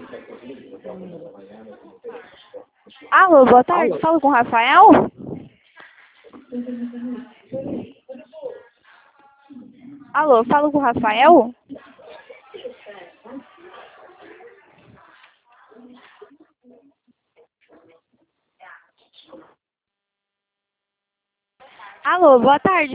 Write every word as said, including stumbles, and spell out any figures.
Alô, boa tarde. Alô? Falo com o Rafael? Alô, falo com o Rafael? Alô, boa tarde.